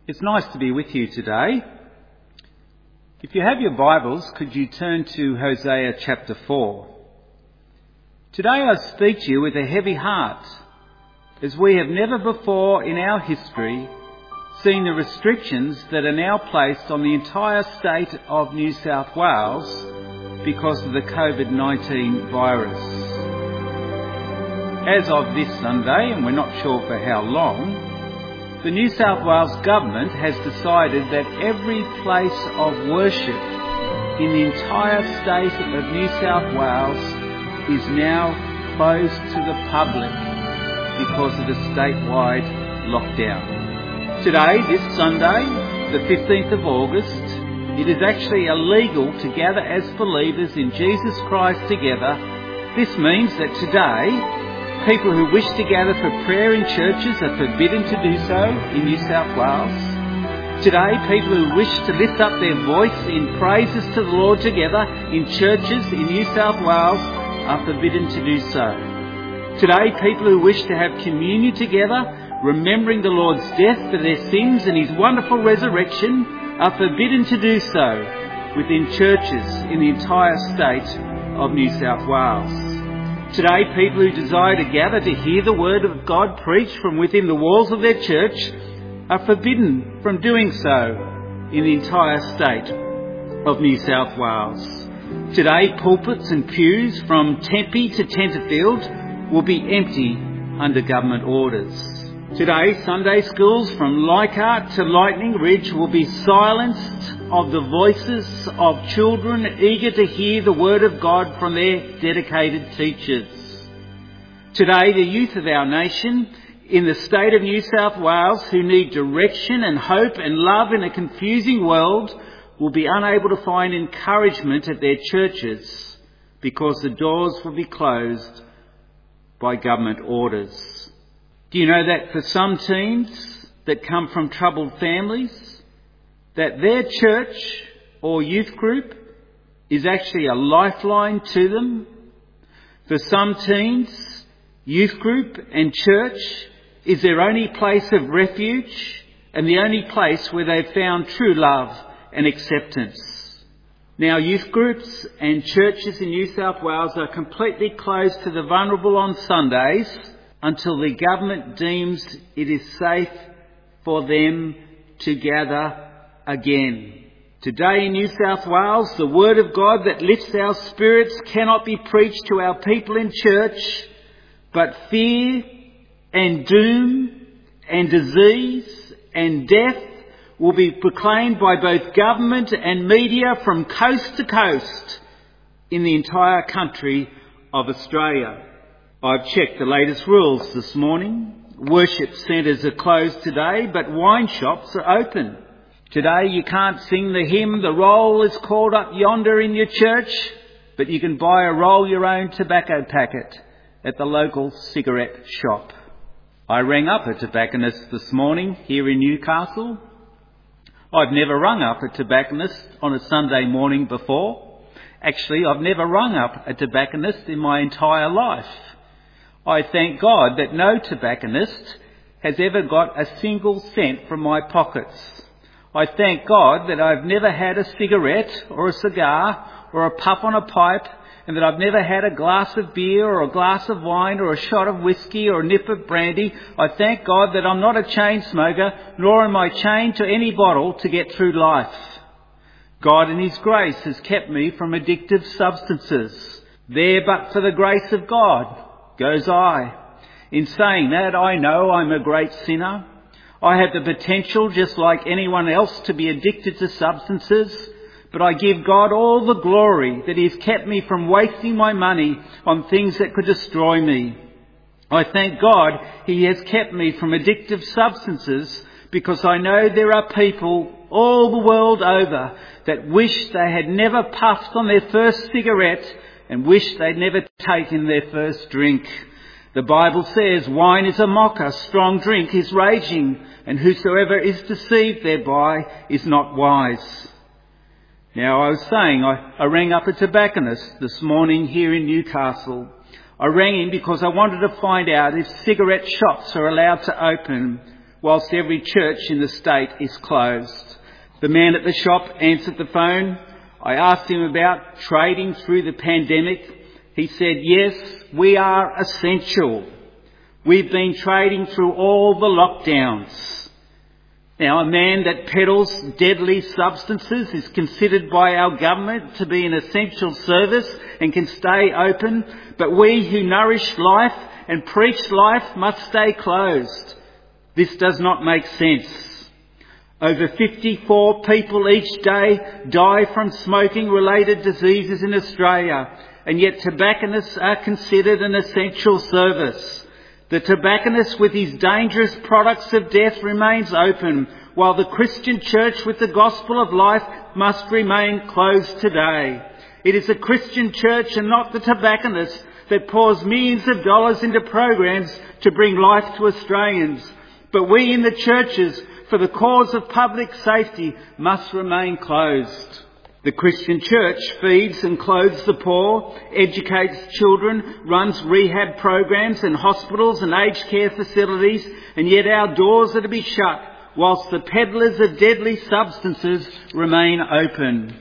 It's nice to be with you today. If you have your Bibles, could you turn to Hosea chapter 4? Today I speak to you with a heavy heart, as we have never before in our history seen the restrictions that are now placed on the entire state of New South Wales because of the COVID-19 virus. As of this Sunday, and we're not sure for how long, the New South Wales Government has decided that every place of worship in the entire state of New South Wales is now closed to the public because of the statewide lockdown. Today, this Sunday, the 15th of August, it is actually illegal to gather as believers in Jesus Christ together. This means that today, people who wish to gather for prayer in churches are forbidden to do so in New South Wales. Today, people who wish to lift up their voice in praises to the Lord together in churches in New South Wales are forbidden to do so. Today, people who wish to have communion together, remembering the Lord's death for their sins and His wonderful resurrection, are forbidden to do so within churches in the entire state of New South Wales. Today, people who desire to gather to hear the Word of God preached from within the walls of their church are forbidden from doing so in the entire state of New South Wales. Today, pulpits and pews from Tempe to Tenterfield will be empty under government orders. Today, Sunday schools from Leichhardt to Lightning Ridge will be silenced of the voices of children eager to hear the Word of God from their dedicated teachers. Today, the youth of our nation in the state of New South Wales who need direction and hope and love in a confusing world will be unable to find encouragement at their churches because the doors will be closed by government orders. Do you know that for some teens that come from troubled families, that their church or youth group is actually a lifeline to them? For some teens, youth group and church is their only place of refuge and the only place where they've found true love and acceptance. Now, youth groups and churches in New South Wales are completely closed to the vulnerable on Sundays until the government deems it is safe for them to gather again. Today in New South Wales, the Word of God that lifts our spirits cannot be preached to our people in church, but fear and doom and disease and death will be proclaimed by both government and media from coast to coast in the entire country of Australia. I've checked the latest rules this morning. Worship centres are closed today, but wine shops are open. Today you can't sing the hymn, "The Roll is Called Up Yonder" in your church, but you can buy a roll your own tobacco packet at the local cigarette shop. I rang up a tobacconist this morning here in Newcastle. I've never rung up a tobacconist on a Sunday morning before. Actually, I've never rung up a tobacconist in my entire life. I thank God that no tobacconist has ever got a single cent from my pockets. I thank God that I've never had a cigarette or a cigar or a puff on a pipe, and that I've never had a glass of beer or a glass of wine or a shot of whiskey or a nip of brandy. I thank God that I'm not a chain smoker, nor am I chained to any bottle to get through life. God in His grace has kept me from addictive substances. There but for the grace of God goes I. In saying that, I know I'm a great sinner. I have the potential, just like anyone else, to be addicted to substances, but I give God all the glory that He has kept me from wasting my money on things that could destroy me. I thank God He has kept me from addictive substances because I know there are people all the world over that wish they had never puffed on their first cigarette and wish they'd never taken their first drink. The Bible says, "Wine is a mocker, strong drink is raging, and whosoever is deceived thereby is not wise." Now, I was saying, I rang up a tobacconist this morning here in Newcastle. I rang him because I wanted to find out if cigarette shops are allowed to open whilst every church in the state is closed. The man at the shop answered the phone. I asked him about trading through the pandemic. He said, yes, we are essential. We've been trading through all the lockdowns. Now, a man that peddles deadly substances is considered by our government to be an essential service and can stay open, but we who nourish life and preach life must stay closed. This does not make sense. Over 54 people each day die from smoking-related diseases in Australia, and yet tobacconists are considered an essential service. The tobacconist with his dangerous products of death remains open, while the Christian church with the gospel of life must remain closed today. It is the Christian church and not the tobacconist that pours millions of dollars into programs to bring life to Australians. But we in the churches, for the cause of public safety, must remain closed. The Christian church feeds and clothes the poor, educates children, runs rehab programs and hospitals and aged care facilities, and yet our doors are to be shut whilst the peddlers of deadly substances remain open.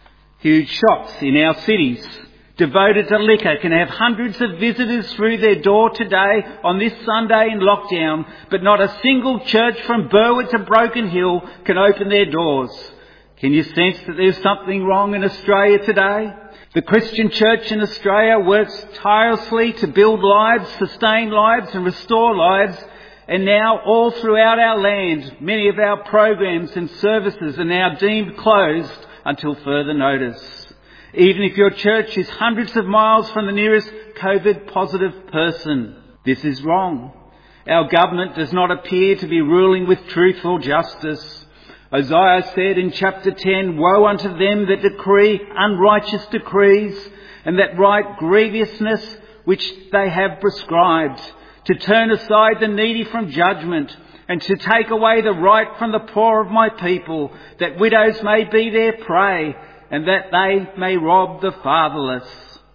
Huge shops in our cities devoted to liquor can have hundreds of visitors through their door today on this Sunday in lockdown, but not a single church from Burwood to Broken Hill can open their doors. Can you sense that there's something wrong in Australia today? The Christian church in Australia works tirelessly to build lives, sustain lives and restore lives, and now all throughout our land, many of our programs and services are now deemed closed until further notice. Even if your church is hundreds of miles from the nearest COVID-positive person. This is wrong. Our government does not appear to be ruling with truthful justice. Isaiah said in chapter 10, woe unto them that decree unrighteous decrees, and that write grievousness which they have prescribed, to turn aside the needy from judgment, and to take away the right from the poor of my people, that widows may be their prey, and that they may rob the fatherless.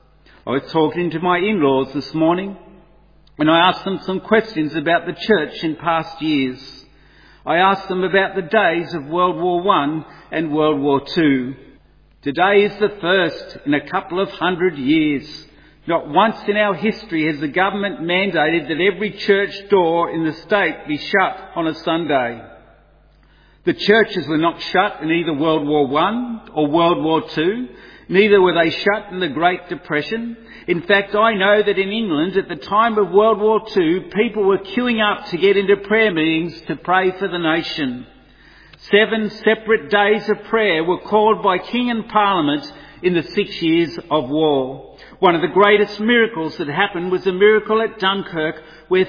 I was talking to my in-laws this morning, and I asked them some questions about the church in past years. I asked them about the days of World War I and World War II. Today is the first in a couple of 100 years. Not once in our history has the government mandated that every church door in the state be shut on a Sunday. The churches were not shut in either World War I or World War II. Neither were they shut in the Great Depression. In fact, I know that in England at the time of World War II, people were queuing up to get into prayer meetings to pray for the nation. 7 separate days of prayer were called by King and Parliament in the 6 years of war. One of the greatest miracles that happened was a miracle at Dunkirk, where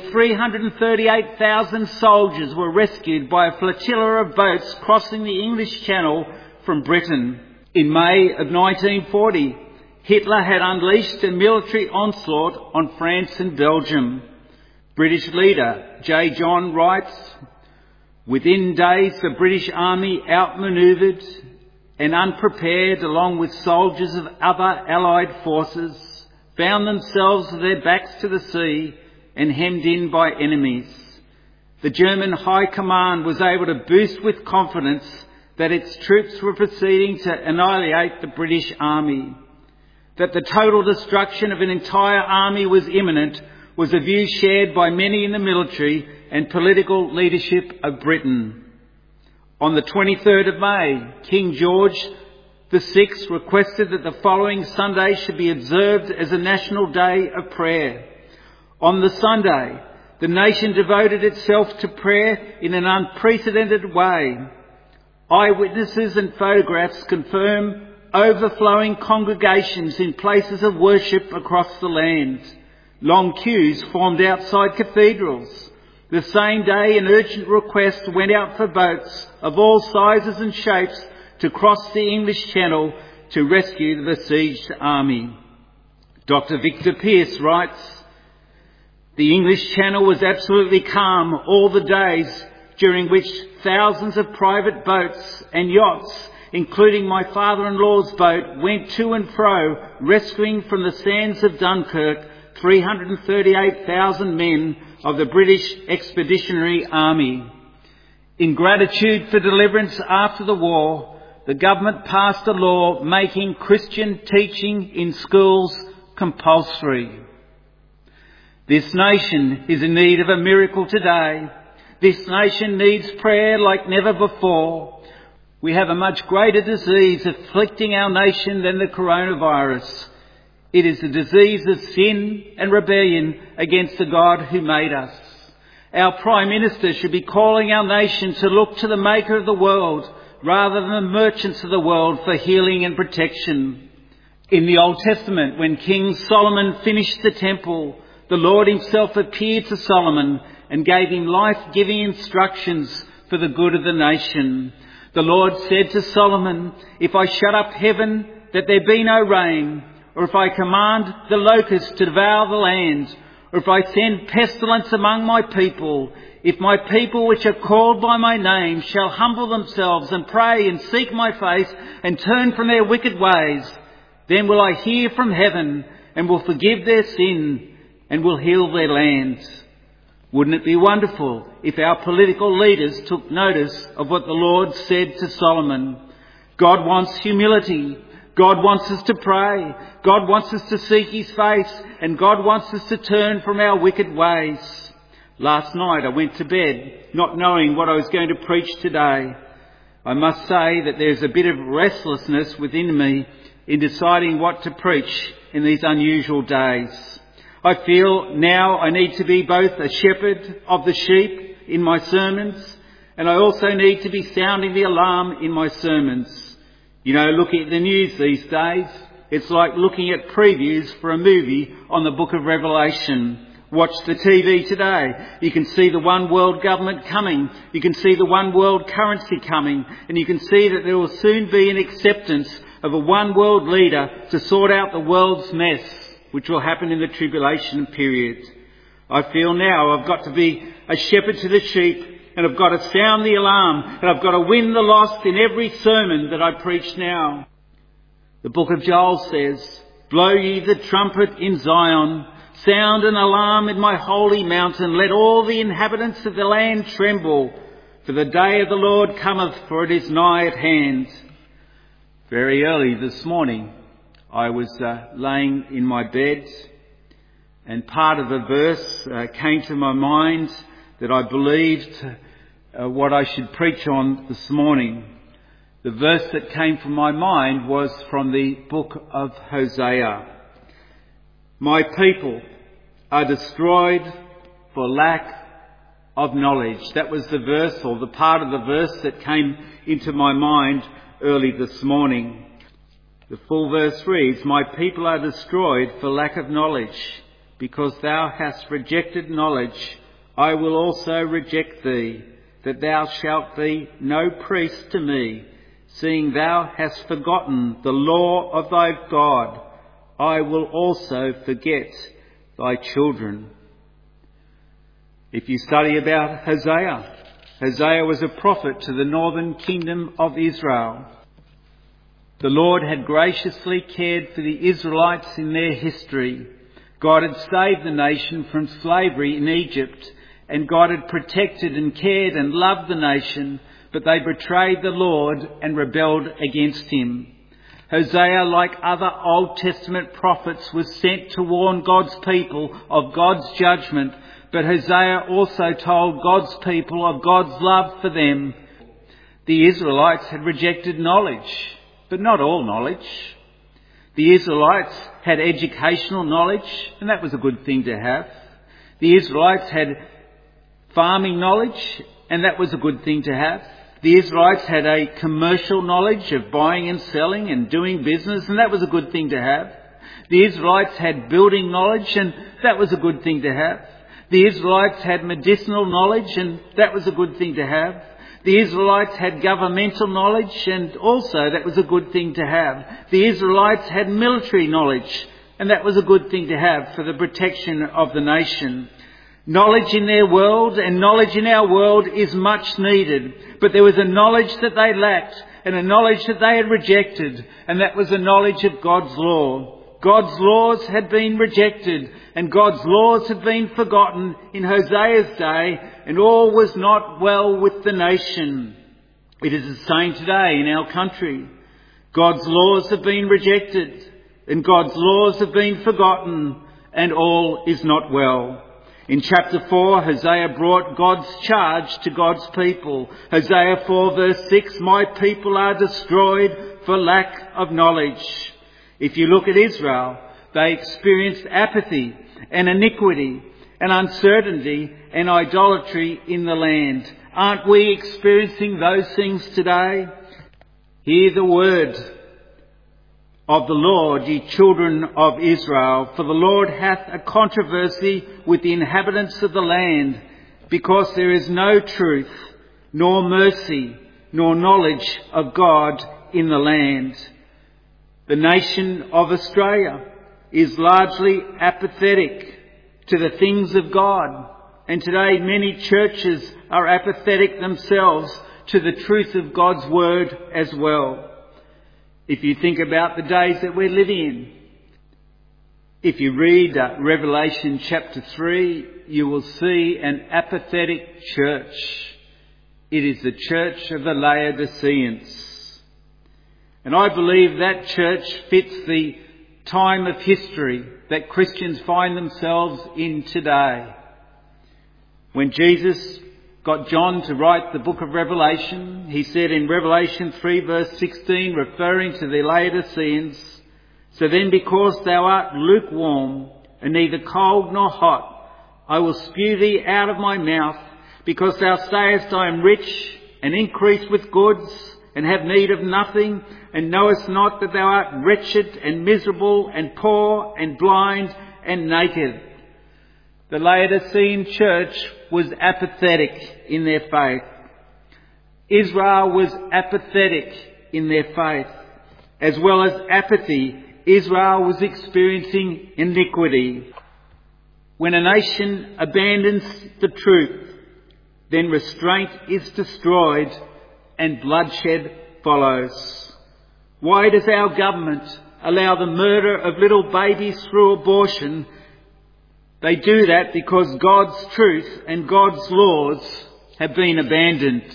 338,000 soldiers were rescued by a flotilla of boats crossing the English Channel from Britain. In May of 1940, Hitler had unleashed a military onslaught on France and Belgium. British leader J. John writes, within days the British Army outmanoeuvred and unprepared, along with soldiers of other Allied forces, found themselves with their backs to the sea and hemmed in by enemies. The German High Command was able to boost with confidence that its troops were proceeding to annihilate the British Army. That the total destruction of an entire army was imminent was a view shared by many in the military and political leadership of Britain. On the 23rd of May, King George VI requested that the following Sunday should be observed as a national day of prayer. On the Sunday, the nation devoted itself to prayer in an unprecedented way. Eyewitnesses and photographs confirm overflowing congregations in places of worship across the land. Long queues formed outside cathedrals. The same day, an urgent request went out for boats of all sizes and shapes to cross the English Channel to rescue the besieged army. Dr. Victor Pearce writes, the English Channel was absolutely calm all the days during which thousands of private boats and yachts, including my father-in-law's boat, went to and fro, rescuing from the sands of Dunkirk 338,000 men of the British Expeditionary Army. In gratitude for deliverance after the war, the government passed a law making Christian teaching in schools compulsory. This nation is in need of a miracle today. This nation needs prayer like never before. We have a much greater disease afflicting our nation than the coronavirus. It is the disease of sin and rebellion against the God who made us. Our Prime Minister should be calling our nation to look to the Maker of the world rather than the merchants of the world for healing and protection. In the Old Testament, when King Solomon finished the temple, the Lord himself appeared to Solomon and gave him life-giving instructions for the good of the nation. The Lord said to Solomon, "If I shut up heaven that there be no rain, or if I command the locusts to devour the land, or if I send pestilence among my people, if my people which are called by my name shall humble themselves and pray and seek my face and turn from their wicked ways, then will I hear from heaven and will forgive their sin and will heal their land." Wouldn't it be wonderful if our political leaders took notice of what the Lord said to Solomon? God wants humility. God wants us to pray. God wants us to seek his face. And God wants us to turn from our wicked ways. Last night I went to bed not knowing what I was going to preach today. I must say that there's a bit of restlessness within me in deciding what to preach in these unusual days. I feel now I need to be both a shepherd of the sheep in my sermons, and I also need to be sounding the alarm in my sermons. You know, looking at the news these days, it's like looking at previews for a movie on the book of Revelation. Watch the TV today. You can see the one world government coming. You can see the one world currency coming. And you can see that there will soon be an acceptance of a one world leader to sort out the world's mess, which will happen in the tribulation period. I feel now I've got to be a shepherd to the sheep, and I've got to sound the alarm, and I've got to win the lost in every sermon that I preach now. The book of Joel says, "Blow ye the trumpet in Zion, sound an alarm in my holy mountain, let all the inhabitants of the land tremble, for the day of the Lord cometh, for it is nigh at hand." Very early this morning, I was laying in my bed, and part of a verse came to my mind that I believed what I should preach on this morning. The verse that came from my mind was from the book of Hosea. "My people are destroyed for lack of knowledge." That was the verse, or the part of the verse that came into my mind early this morning. The full verse reads, "My people are destroyed for lack of knowledge. Because thou hast rejected knowledge, I will also reject thee, that thou shalt be no priest to me, seeing thou hast forgotten the law of thy God. I will also forget thy children." If you study about Hosea, Hosea was a prophet to the northern kingdom of Israel. The Lord had graciously cared for the Israelites in their history. God had saved the nation from slavery in Egypt, and God had protected and cared and loved the nation, but they betrayed the Lord and rebelled against him. Hosea, like other Old Testament prophets, was sent to warn God's people of God's judgment, but Hosea also told God's people of God's love for them. The Israelites had rejected knowledge, but not all knowledge. The Israelites had educational knowledge, and that was a good thing to have. The Israelites had farming knowledge, and that was a good thing to have. The Israelites had a commercial knowledge of buying and selling and doing business, and that was a good thing to have. The Israelites had building knowledge, and that was a good thing to have. The Israelites had medicinal knowledge, and that was a good thing to have. The Israelites had governmental knowledge, and also that was a good thing to have. The Israelites had military knowledge, and that was a good thing to have for the protection of the nation. Knowledge in their world and knowledge in our world is much needed, but there was a knowledge that they lacked and a knowledge that they had rejected, and that was the knowledge of God's law. God's laws had been rejected and God's laws had been forgotten in Hosea's day, and all was not well with the nation. It is the same today in our country. God's laws have been rejected and God's laws have been forgotten, and all is not well. In chapter 4, Hosea brought God's charge to God's people. Hosea 4 verse 6, "My people are destroyed for lack of knowledge." If you look at Israel, they experienced apathy and iniquity and uncertainty and idolatry in the land. Aren't we experiencing those things today? Hear the word of the Lord, ye children of Israel, for the Lord hath a controversy with the inhabitants of the land, because there is no truth, nor mercy, nor knowledge of God in the land. The nation of Australia is largely apathetic to the things of God, and today many churches are apathetic themselves to the truth of God's word as well. If you think about the days that we're living in, if you read Revelation chapter 3, you will see an apathetic church. It is the church of the Laodiceans. And I believe that church fits the time of history that Christians find themselves in today. When Jesus got John to write the book of Revelation, he said in Revelation 3 verse 16, referring to the Laodiceans, "So then because thou art lukewarm and neither cold nor hot, I will spew thee out of my mouth, because thou sayest, I am rich and increase with goods and have need of nothing, and knowest not that thou art wretched and miserable and poor and blind and naked." The Laodicean church was apathetic in their faith. Israel was apathetic in their faith. As well as apathy, Israel was experiencing iniquity. When a nation abandons the truth, then restraint is destroyed and bloodshed follows. Why does our government allow the murder of little babies through abortion? They do that because God's truth and God's laws have been abandoned.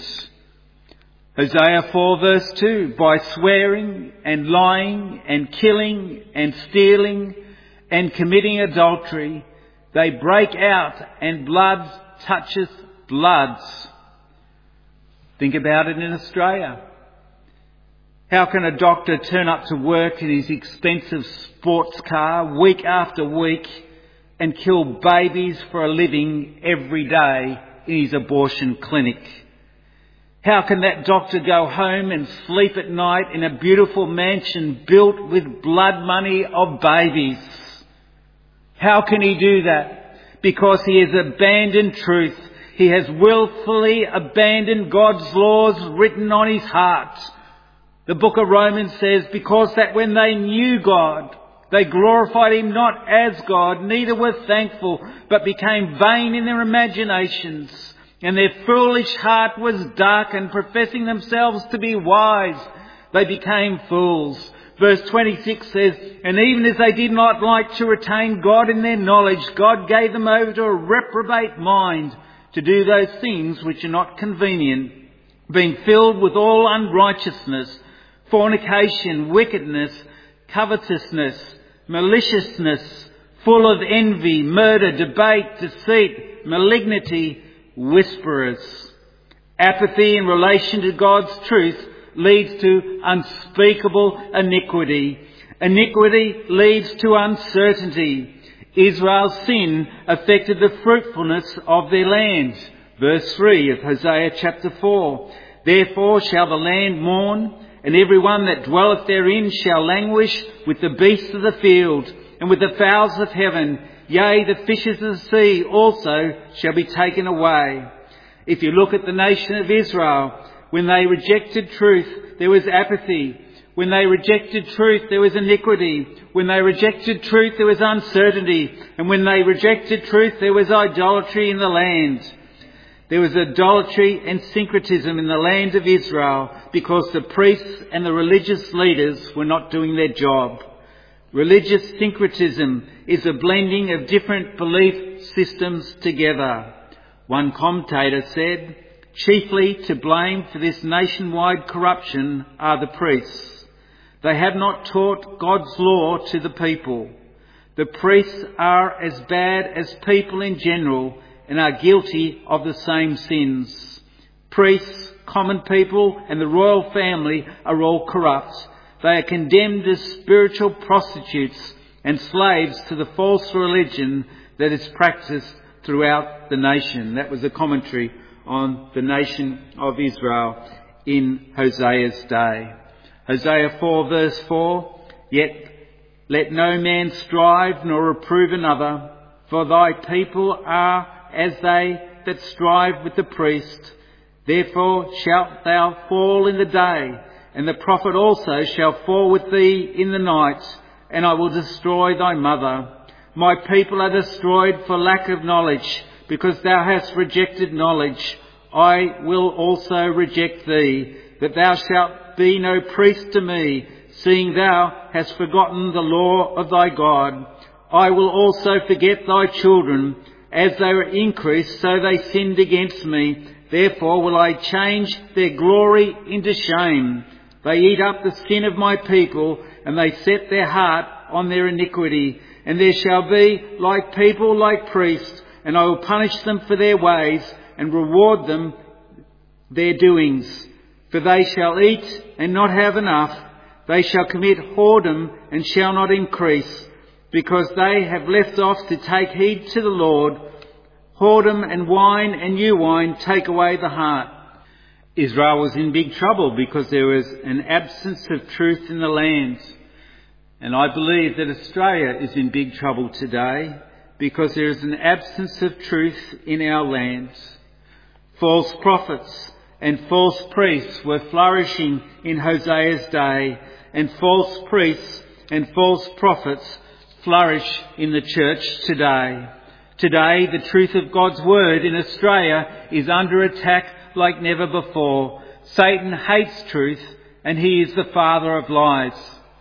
Hosea 4 verse 2, "By swearing and lying and killing and stealing and committing adultery, they break out and blood toucheth blood." Think about it in Australia. How can a doctor turn up to work in his expensive sports car week after week and kill babies for a living every day in his abortion clinic? How can that doctor go home and sleep at night in a beautiful mansion built with blood money of babies? How can he do that? Because he has abandoned truth. He has willfully abandoned God's laws written on his heart. The book of Romans says, because that when they knew God, they glorified him not as God, neither were thankful, but became vain in their imaginations. And their foolish heart was darkened, professing themselves to be wise, they became fools. Verse 26 says, "And even as they did not like to retain God in their knowledge, God gave them over to a reprobate mind, to do those things which are not convenient, being filled with all unrighteousness, fornication, wickedness, covetousness, maliciousness, full of envy, murder, debate, deceit, malignity, whisperers." Apathy in relation to God's truth leads to unspeakable iniquity. Iniquity leads to uncertainty. Israel's sin affected the fruitfulness of their land. Verse 3 of Hosea chapter 4. "Therefore shall the land mourn, and every one that dwelleth therein shall languish with the beasts of the field, and with the fowls of heaven. Yea, the fishes of the sea also shall be taken away." If you look at the nation of Israel, when they rejected truth, there was apathy. When they rejected truth, there was iniquity. When they rejected truth, there was uncertainty. And when they rejected truth, there was idolatry in the land. There was idolatry and syncretism in the land of Israel because the priests and the religious leaders were not doing their job. Religious syncretism is a blending of different belief systems together. One commentator said, chiefly to blame for this nationwide corruption are the priests. They have not taught God's law to the people. The priests are as bad as people in general and are guilty of the same sins. Priests, common people and the royal family are all corrupt. They are condemned as spiritual prostitutes and slaves to the false religion that is practiced throughout the nation. That was a commentary on the nation of Israel in Hosea's day. Hosea 4 verse 4, Yet let no man strive nor reprove another, for thy people are as they that strive with the priest. Therefore shalt thou fall in the day, and the prophet also shall fall with thee in the night, and I will destroy thy mother. My people are destroyed for lack of knowledge, because thou hast rejected knowledge. I will also reject thee, that thou shalt be no priest to me, seeing thou hast forgotten the law of thy God. I will also forget thy children. As they were increased, so they sinned against me. Therefore will I change their glory into shame. They eat up the sin of my people, and they set their heart on their iniquity. And there shall be like people, like priests, and I will punish them for their ways, and reward them their doings. For they shall eat and not have enough. They shall commit whoredom and shall not increase, because they have left off to take heed to the Lord. Whoredom and wine and new wine take away the heart. Israel was in big trouble because there was an absence of truth in the land. And I believe that Australia is in big trouble today because there is an absence of truth in our land. False prophets and false priests were flourishing in Hosea's day, and false priests and false prophets flourish in the church today. Today, the truth of God's word in Australia is under attack like never before. Satan hates truth, and he is the father of lies.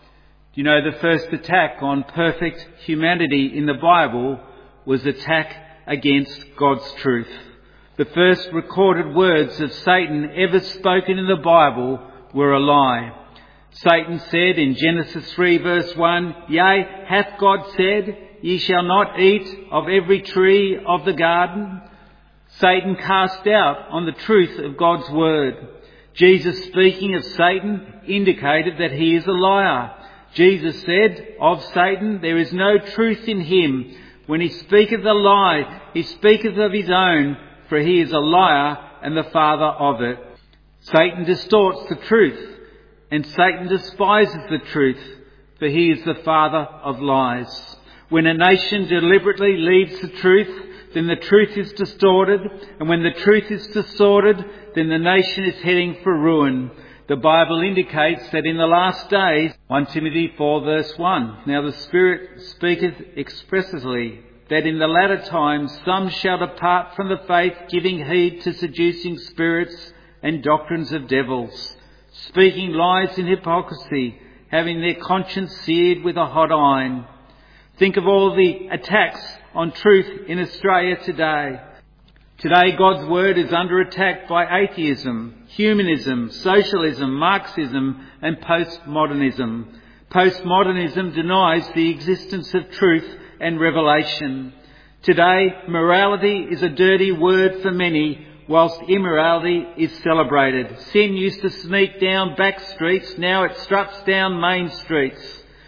You know, the first attack on perfect humanity in the Bible was attack against God's truth. The first recorded words of Satan ever spoken in the Bible were a lie. Satan said in Genesis 3 verse 1, Yea, hath God said, Ye shall not eat of every tree of the garden? Satan cast doubt on the truth of God's word. Jesus, speaking of Satan, indicated that he is a liar. Jesus said of Satan, There is no truth in him. When he speaketh a lie, he speaketh of his own, for he is a liar and the father of it. Satan distorts the truth, and Satan despises the truth, for he is the father of lies. When a nation deliberately leaves the truth, then the truth is distorted, and when the truth is distorted, then the nation is heading for ruin. The Bible indicates that in the last days, 1 Timothy 4 verse 1, Now the Spirit speaketh expressly, that in the latter times some shall depart from the faith, giving heed to seducing spirits and doctrines of devils, speaking lies in hypocrisy, having their conscience seared with a hot iron. Think of all the attacks on truth in Australia today. Today, God's word is under attack by atheism, humanism, socialism, Marxism and postmodernism. Postmodernism denies the existence of truth and revelation. Today, morality is a dirty word for many, whilst immorality is celebrated. Sin used to sneak down back streets, now it struts down main streets.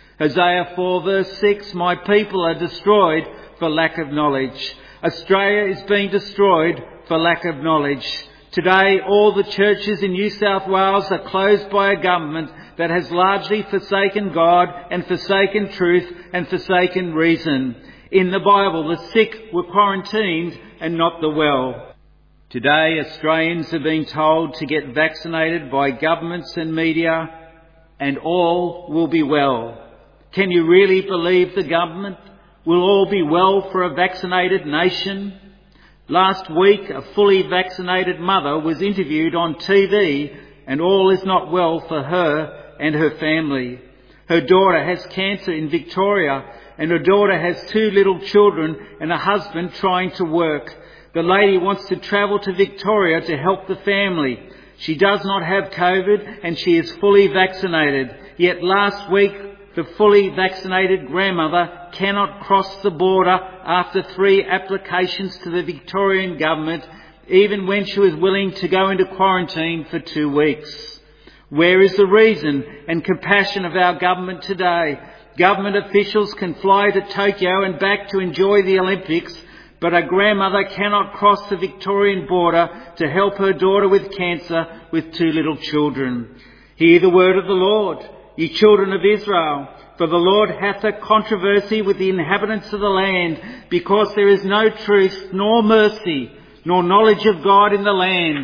Hosea 4 verse 6, My people are destroyed for lack of knowledge. Australia is being destroyed for lack of knowledge. Today, all the churches in New South Wales are closed by a government that has largely forsaken God and forsaken truth and forsaken reason. In the Bible, the sick were quarantined and not the well. Today, Australians are being told to get vaccinated by governments and media, and all will be well. Can you really believe the government? Will all be well for a vaccinated nation? Last week, a fully vaccinated mother was interviewed on TV, and all is not well for her and her family. Her daughter has cancer in Victoria, and her daughter has 2 little children and a husband trying to work. The lady wants to travel to Victoria to help the family. She does not have COVID and she is fully vaccinated. Yet last week, the fully vaccinated grandmother cannot cross the border after 3 applications to the Victorian government, even when she was willing to go into quarantine for 2 weeks. Where is the reason and compassion of our government today? Government officials can fly to Tokyo and back to enjoy the Olympics, but a grandmother cannot cross the Victorian border to help her daughter with cancer with 2 little children. Hear the word of the Lord, ye children of Israel. For the Lord hath a controversy with the inhabitants of the land, because there is no truth, nor mercy, nor knowledge of God in the land.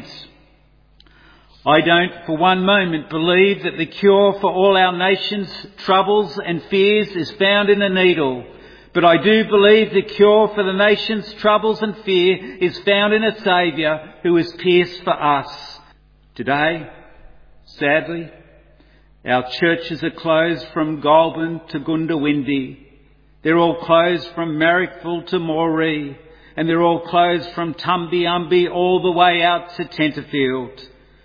I don't for one moment believe that the cure for all our nation's troubles and fears is found in a needle. But I do believe the cure for the nation's troubles and fear is found in a Saviour who is pierced for us. Today, sadly, our churches are closed from Goulburn to Goondiwindi. They're all closed from Marrickville to Moree. And they're all closed from Tumbiumbi all the way out to Tenterfield.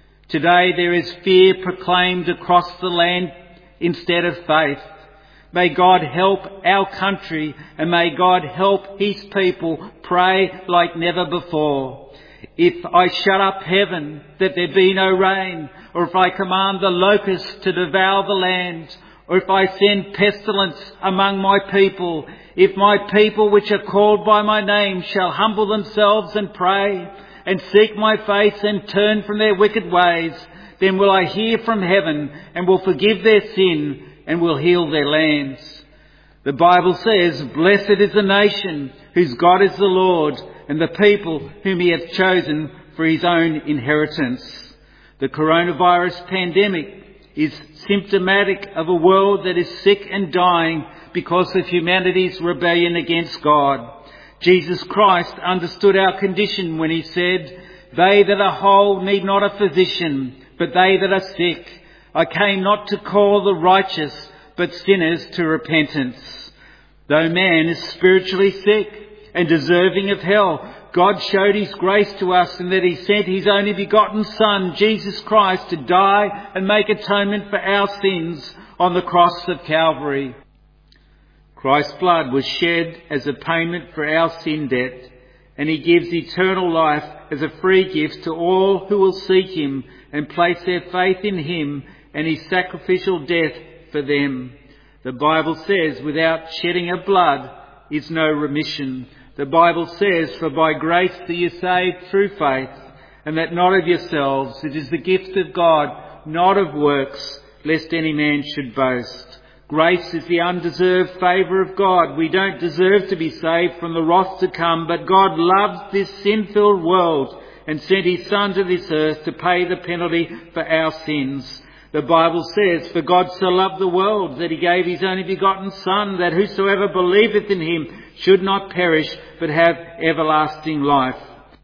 Today there is fear proclaimed across the land instead of faith. May God help our country and may God help his people pray like never before. If I shut up heaven that there be no rain, or if I command the locusts to devour the land, or if I send pestilence among my people, if my people which are called by my name shall humble themselves and pray, and seek my face and turn from their wicked ways, then will I hear from heaven and will forgive their sin and will heal their lands. The Bible says, blessed is the nation whose God is the Lord, and the people whom he hath chosen for his own inheritance. The coronavirus pandemic is symptomatic of a world that is sick and dying because of humanity's rebellion against God. Jesus Christ understood our condition when he said, they that are whole need not a physician, but they that are sick. I came not to call the righteous, but sinners to repentance. Though man is spiritually sick and deserving of hell, God showed his grace to us in that he sent his only begotten Son, Jesus Christ, to die and make atonement for our sins on the cross of Calvary. Christ's blood was shed as a payment for our sin debt, and he gives eternal life as a free gift to all who will seek him and place their faith in him and his sacrificial death for them. The Bible says, without shedding of blood is no remission. The Bible says, for by grace are you saved through faith, and that not of yourselves, it is the gift of God, not of works, lest any man should boast. Grace is the undeserved favour of God. We don't deserve to be saved from the wrath to come, but God loves this sin-filled world and sent his Son to this earth to pay the penalty for our sins. The Bible says, for God so loved the world that he gave his only begotten Son, that whosoever believeth in him should not perish, but have everlasting life.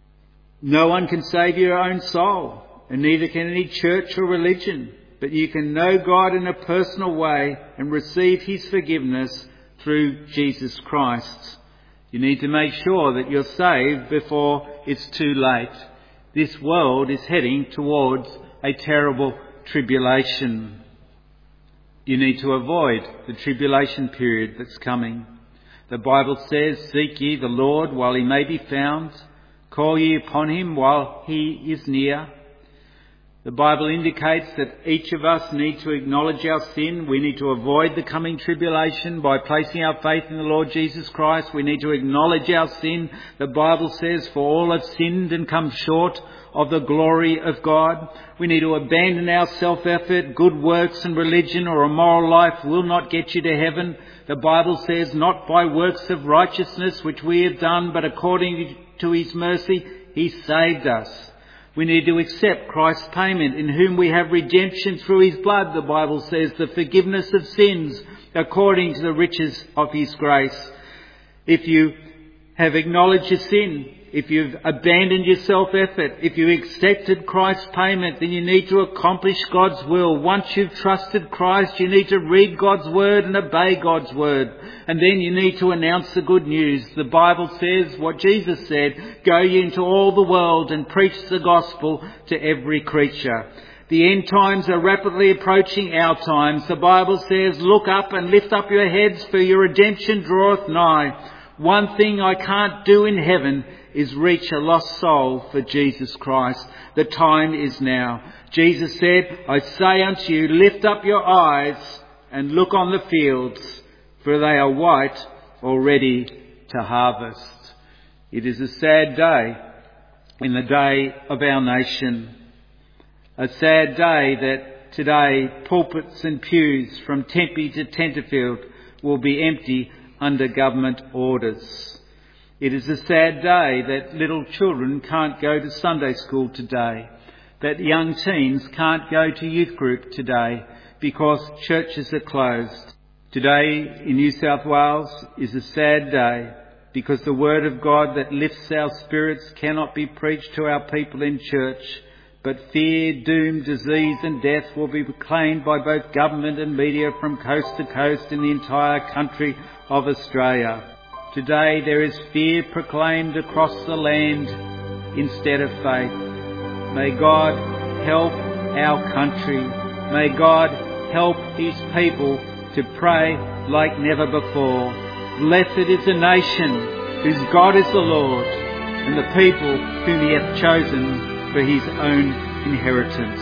No one can save your own soul, and neither can any church or religion. But you can know God in a personal way and receive his forgiveness through Jesus Christ. You need to make sure that you're saved before it's too late. This world is heading towards a terrible tribulation. You need to avoid the tribulation period that's coming. The Bible says, seek ye the Lord while he may be found. Call ye upon him while he is near. The Bible indicates that each of us need to acknowledge our sin. We need to avoid the coming tribulation by placing our faith in the Lord Jesus Christ. We need to acknowledge our sin. The Bible says, for all have sinned and come short of the glory of God. We need to abandon our self-effort. Good works and religion or a moral life will not get you to heaven. The Bible says, not by works of righteousness which we have done, but according to his mercy, he saved us. We need to accept Christ's payment, in whom we have redemption through his blood, the Bible says, the forgiveness of sins according to the riches of his grace. If you have acknowledged your sin, if you've abandoned your self-effort, if you accepted Christ's payment, then you need to accomplish God's will. Once you've trusted Christ, you need to read God's word and obey God's word. And then you need to announce the good news. The Bible says what Jesus said, go ye into all the world and preach the gospel to every creature. The end times are rapidly approaching our times. The Bible says, look up and lift up your heads, for your redemption draweth nigh. One thing I can't do in heaven is reach a lost soul for Jesus Christ. The time is now. Jesus said, I say unto you, lift up your eyes and look on the fields, for they are white, already to harvest. It is a sad day in the day of our nation. A sad day that today pulpits and pews from Tempe to Tenterfield will be empty under government orders. It is a sad day that little children can't go to Sunday school today, that young teens can't go to youth group today because churches are closed. Today in New South Wales is a sad day because the word of God that lifts our spirits cannot be preached to our people in church, but fear, doom, disease and death will be proclaimed by both government and media from coast to coast in the entire country of Australia. Today there is fear proclaimed across the land instead of faith. May God help our country. May God help His people to pray like never before. Blessed is the nation whose God is the Lord, and the people whom He hath chosen for His own inheritance.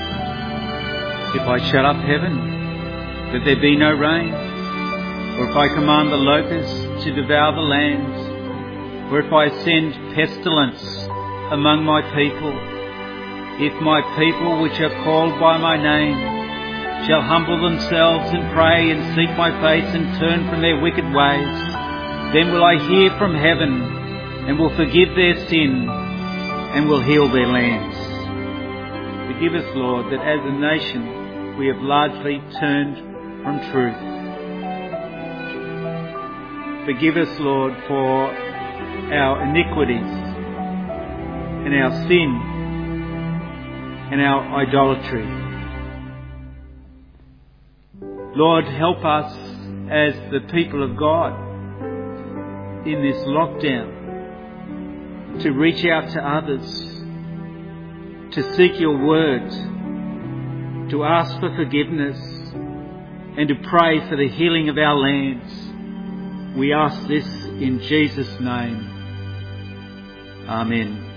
If I shut up heaven, that there be no rain, or if I command the locusts to devour the land, or if I send pestilence among my people, if my people which are called by my name shall humble themselves and pray and seek my face and turn from their wicked ways, then will I hear from heaven and will forgive their sin and will heal their lands. Forgive us, Lord, that as a nation we have largely turned from truth. Forgive us, Lord, for our iniquities and our sin and our idolatry. Lord, help us as the people of God in this lockdown to reach out to others, to seek your word, to ask for forgiveness and to pray for the healing of our lands. We ask this in Jesus' name. Amen.